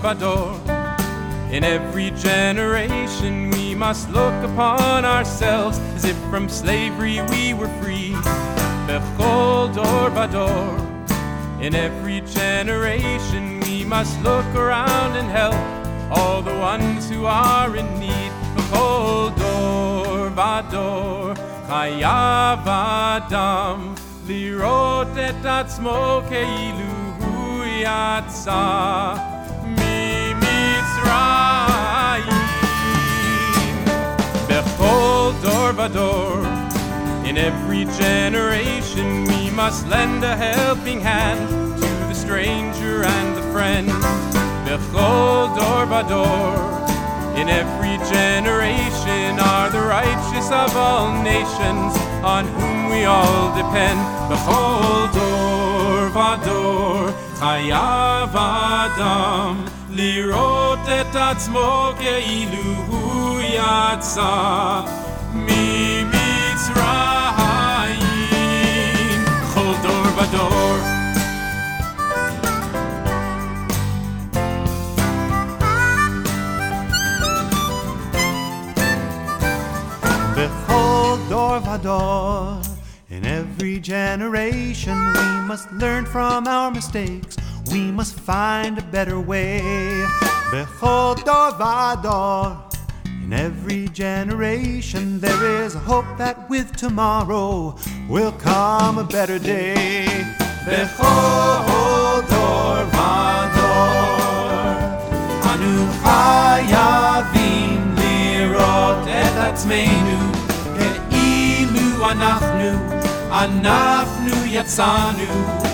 vador. In every generation we must look upon ourselves as if from slavery we were free. Bechol dor vador. In every generation we must look around and help all the ones who are in need. Bechol dor vador. Chayav adam lirot et atzmo keilu hu yatsa miMitzrayim. Bechol dor vador. In every generation we must lend a helping hand to the stranger and the friend. Bechol dor vador. In every generation are the righteous of all nations, on whom we all depend. Bechol dor vador. Chayav adam lirot et atzmo keilu hu yatsa miMitzrayim. Chol dor vador. Bechol dor vador. In every generation we must learn from our mistakes. We must find a better way. Bechol dor vador. In every generation there is a hope that with tomorrow will come a better day. Bechol dor vador. Anu chayavim lirot et atzmeinu ke'ilu anachnu yatzanu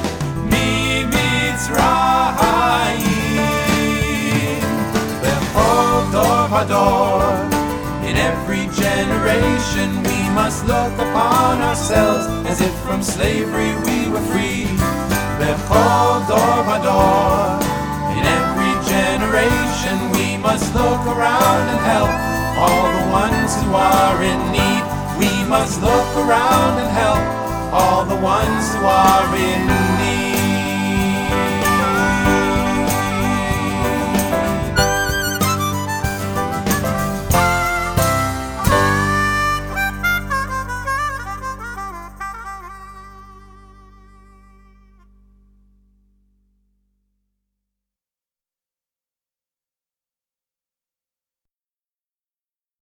miMitzrayim. Bechol dor vador. In every generation we must look upon ourselves as if from slavery we were free. Bechol dor vador. In every generation we must look around and help all the ones who are in need. We must look around and help all the ones who are in need.